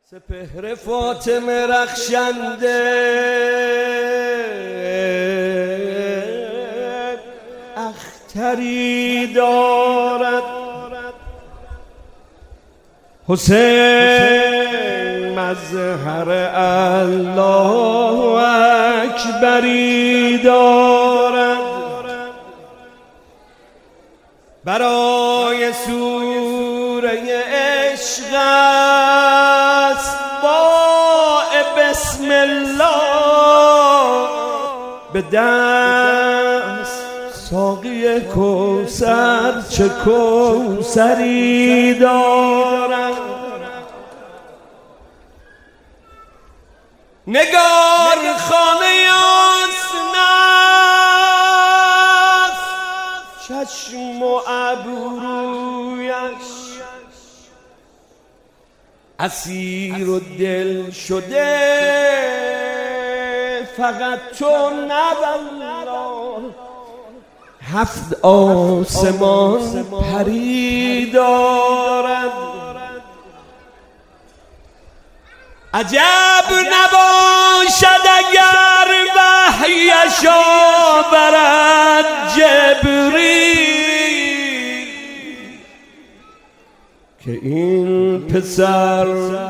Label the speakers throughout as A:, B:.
A: سپهر فاطمه رخشنده اختری دارد، حسین مظهر الله اکبری دارد. برای سوره عشق است با بسم الله به دست ساقی کوثر، چه کوثری دارد. نگار خانه آسناس، چشم و ابرویش اسیر و دل شده، فقط تو نه والله. هفت آسمان پری دارد. عجب نباشد اگر وحیش آورد جبریل، که این پسر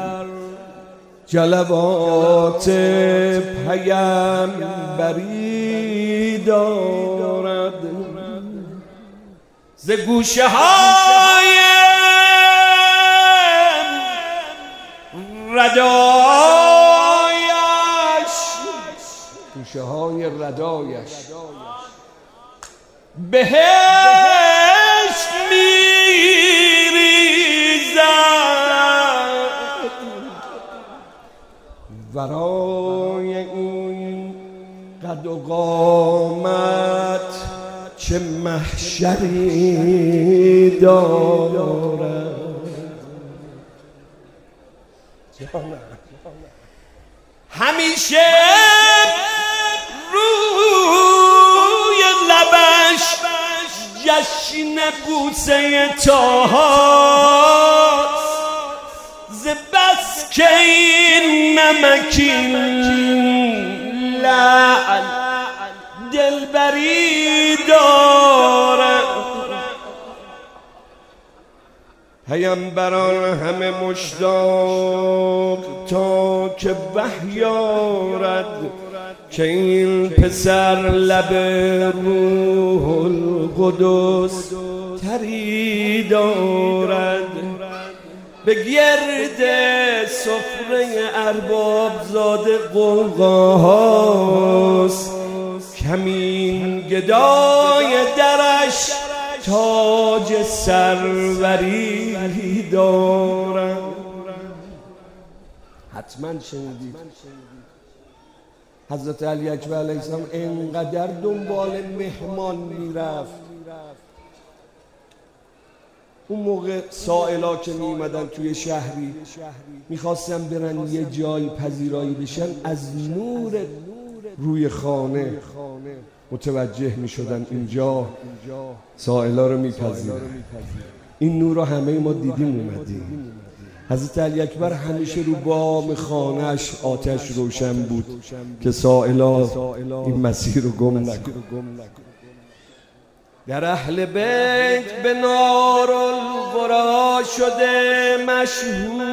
A: جلوات پیمبری دارد. ز گوشه های ردایش، گوشه های ردایش بهشت میریزد. ورای این قد و قامت چه محشری دارد. همیشه روی لبش جشن بوسه طاهاست، ز بس که این نمکین لعل دلبری دارد. پیمبران همه مشتاق تا که وحی آرد، که این پسر لب روح القدس تری دارد. به گرد سفره ارباب زاده غوغاهاست، کمین گدای درش تاج سروری دارد. حتما شنیدید حضرت علی اکبر علیه السلام اینقدر دنبال مهمان میرفت. اون موقع سائلا که میمدن توی شهری میخواستن برن یه جای پذیرایی بشن، از نور روی خانه متوجه میشدن اینجا سائلا رو میپذیرن. این نور رو همه ما دیدیم اومدیم. حضرت علی اکبر همیشه رو بام خانهش آتش روشن بود که سائلا این مسیر رو گم نکن. در اهل بیت به نار القرا شده مشهور،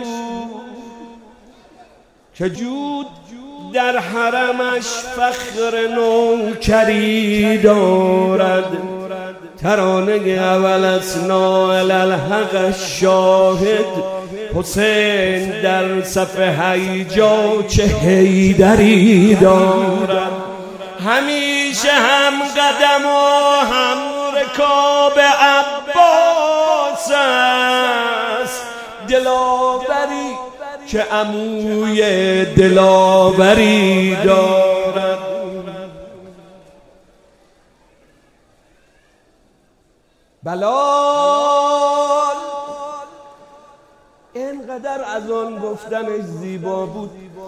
A: که جود در حرمش فخر نوکری دارد. ترانه اول اسنا الحق شاهد، حسین در صف هیجا چه حیدری دارد. همیشه هم قدم و هم رکاب عباس است، دلاوری که عموی دلاوری دارد. بلال اینقدر از آن گفتنش زیبا بود،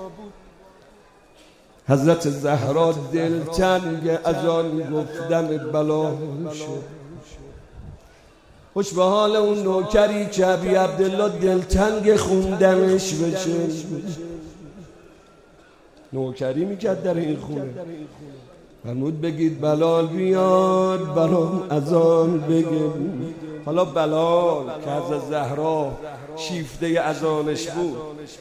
A: حضرت زهرا دلتنگ از آن گفتن بلال شد. خوش به حال اون نوکری که ابی عبدالله دلتنگ خوندمش بشه. نوکری میکرد در این خونه. فرمود بگید بلال بیاد برام اذان بگه. حالا بلال که از زهرا شیفته اذانش بود،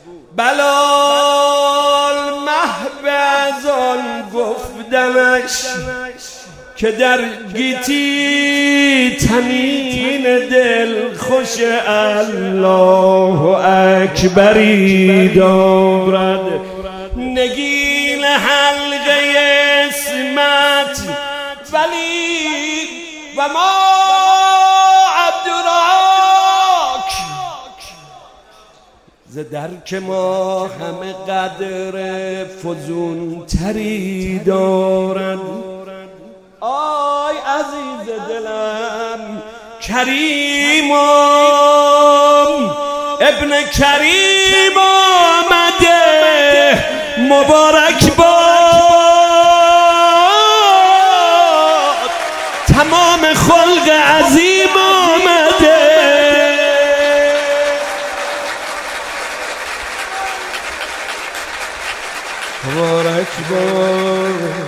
A: بلال محو اذان گفتمش که در گیتی تنین دل خوش الله اکبری دارد، نگین حلقه اسمت ولی و ما عبدالرحاک ز درک ما همه قدر فزون تری دارد. آی عزیز دلم کریمم ابن کریم آمده مبارک باد، تمام خلق عظیم آمده. مبارک باد.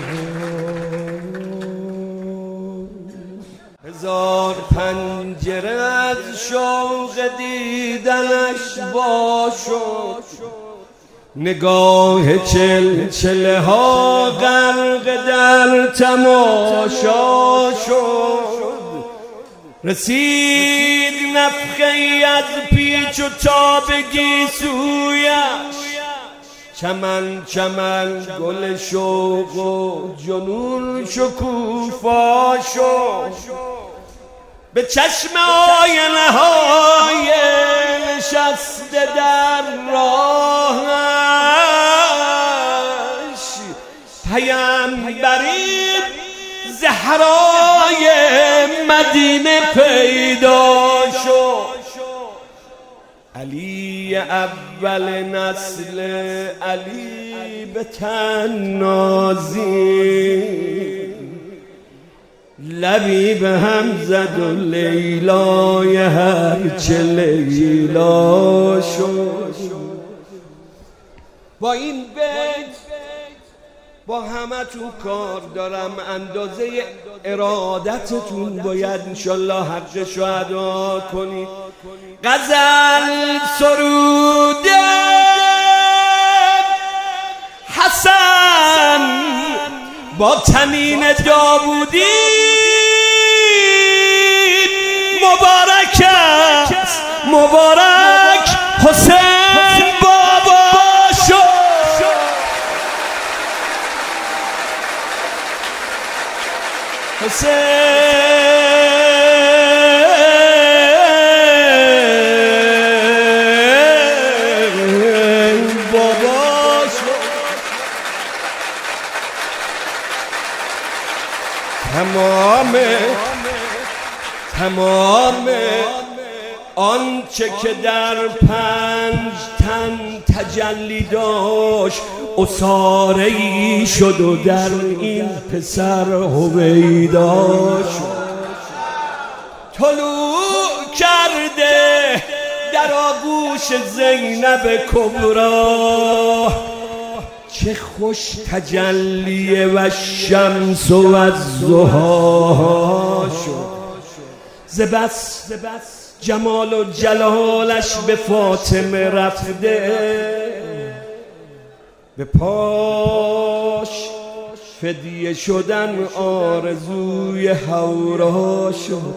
A: هزار پنجره از شوق دیدنش باشد، نگاه چلچله ها غرق در تماشا شد. رسید نفخه‌ای از پیچ و تاب گیسویش، چمن چمن گل شوق و جنون شکوفا شد. به چشم آینه های نشسته در راهش، پیامبری زهرای مدینه پیدا شد. علی اول نسل علی به تنازی، لبی به هم زد و لیلای هرچه لیلا شد. با این بیت با همتون کار دارم، اندازه ارادتتون باید انشالله حقش رو ادا کنید. غزل سروده حسن با تنین داوودی مبارک است، مبارک حسین بابا شد. حسین بابا شد. تمام آنچه که در 5 تن تجلی داشت اساره‌ای شد و در این پسر هویدا شد. طلوع کرده در آغوش زینب کبرا، چه خوش تجلیه و شمس و الضحی شد. زبس جمال و جلالش به فاطمه رفته، به پاش فدیه شدن آرزوی هورا شد.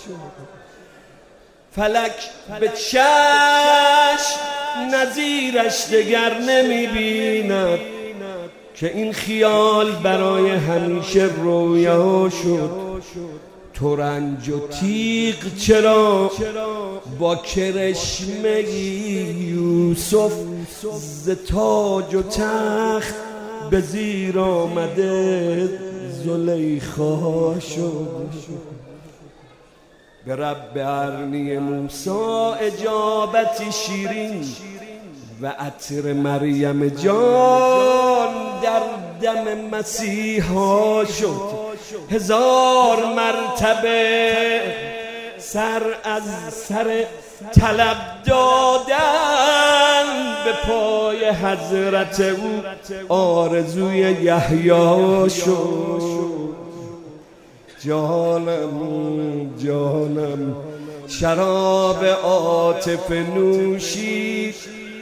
A: فلک به چشم نظیرش دگر نمی بیند که این خیال برای همیشه رویا شد. ترنج و تیغ چرا با کرشمه یوسف ز تاج و تخت به زیر آمده زلیخا شد. به رب ارنی موسی اجابتی شیرین و عطر مریم جان در دم مسیحا شد. 1000 مرتبه سر از سر طلب دادن به پای حضرت او آرزوی یحیی شد. جانم شراب عاطف نوشید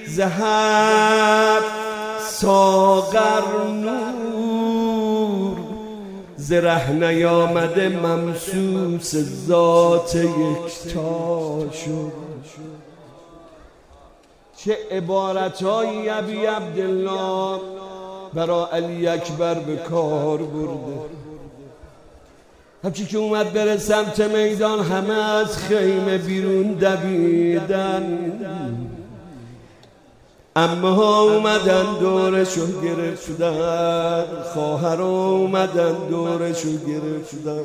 A: زهد ساغر نور ز ره نیامده ممسوس ذات یکتا شد. چه عبارتهایی ابی عبدالله برای علی اکبر به کار برده. همچی که اومد بره سمت میدان همه از خیمه بیرون دویدن. عمه ها اومدن دورشو گرفتن، خواهر اومدن دورشو گرفتن.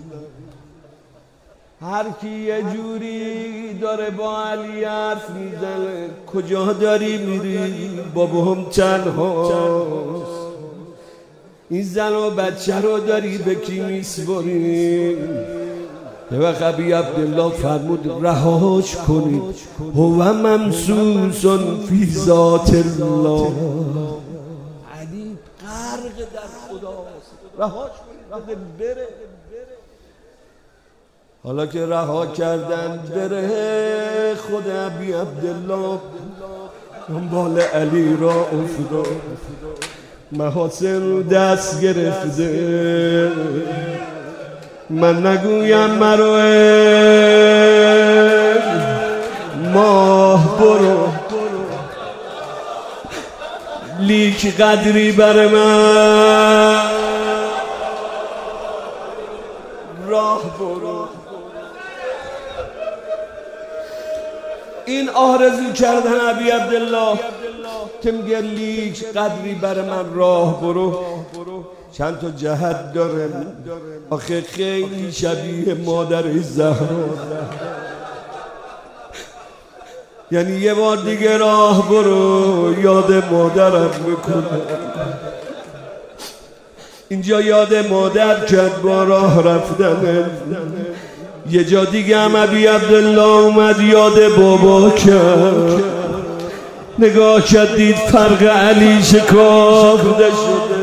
A: هر کی یه جوری داره با علی حرف میزنه. کجا داری میری؟ بابا هم تنهاست. این زن و بچه رو داری به کی میسپاری؟ یه وقت ابی عبدالله فرمود رهاش کنید، هو ممسوسون فی ذات الله. علی غرق در خداست، رهاش کنید بره. حالا که رها کردن بره، خود ابی عبدالله دنبال علی را افتاد. محاسن رو دست گرفته. من نگویم مرو ماه برو، لیک قدری بر من راه برو. این آرزو کردن ابی عبدالله که میگه لیک قدری بر من راه برو چند تا جهت داره. آخه خیلی شبیه مادر زهرا، یعنی یه بار دیگه راه برو یاد مادرم میکنه. اینجا یاد مادر کرد با راه رفتن. یه جا دیگه هم ابی عبدالله اومد یاد بابا کرد. نگاه کرد دید فرق علی شکافته شده.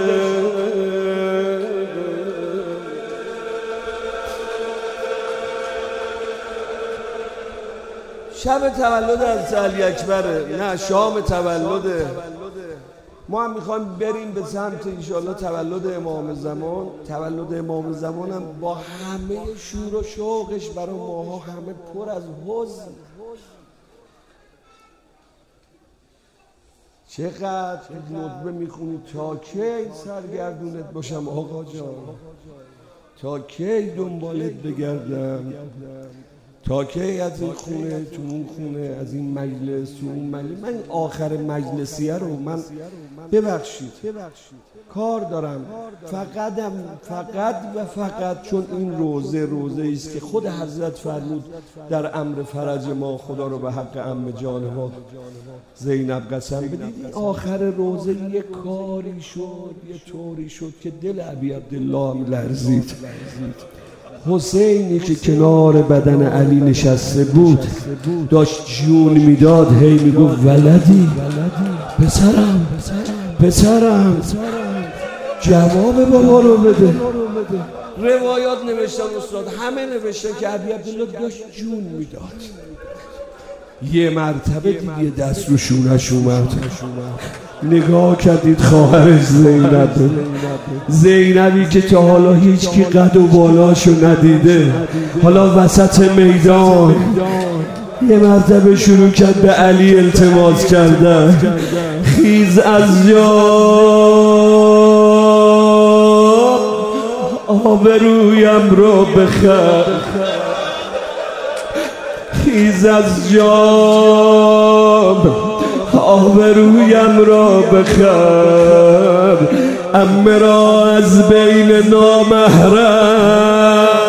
A: شب تولد از علی اکبره، نه شام تولده. ما هم میخوایم بریم به سمت انشاءالله تولد امام زمان. تولد امام زمان هم با همه شور و شوقش برای ماها همه پر از حزن. چقدر ندبه میخونی تا کی سرگردونت باشم آقا جان؟ تا کی دنبالت بگردم؟ تا کی از این خونه تو اون خونه، از این مجلس تو اون مجلس؟ من آخر مجلسیه رو من ببخشید کار دارم، فقط و فقط چون این روزه است که خود حضرت فرمود در امر فرج ما خدا رو به حق عم جان ما زینب قسم بدید. آخر روزه یه کاری شد، یه طوری شد که دل ابی عبدالله هم لرزید. حسینی که کنار بدن علی نشسته بود داشت جون میداد، هی میگفت ولدی، پسرم جواب بابا رو بده. روایات نوشتن استاد، همه نوشتن که ابی عبدالله داشت جون میداد. یه مرتبه دیگه دست رو شونش اومد، نگاه کردید خواهرش زینبی که تا حالا هیچ کی قد و بالاشو ندیده، حالا وسط میدان یه مرتبه شروع کرد به علی التماس کردن. خیز از جا آبرویم رو بخر، خیز از جا آبرویم را بخر، عمه را از بین نامحرم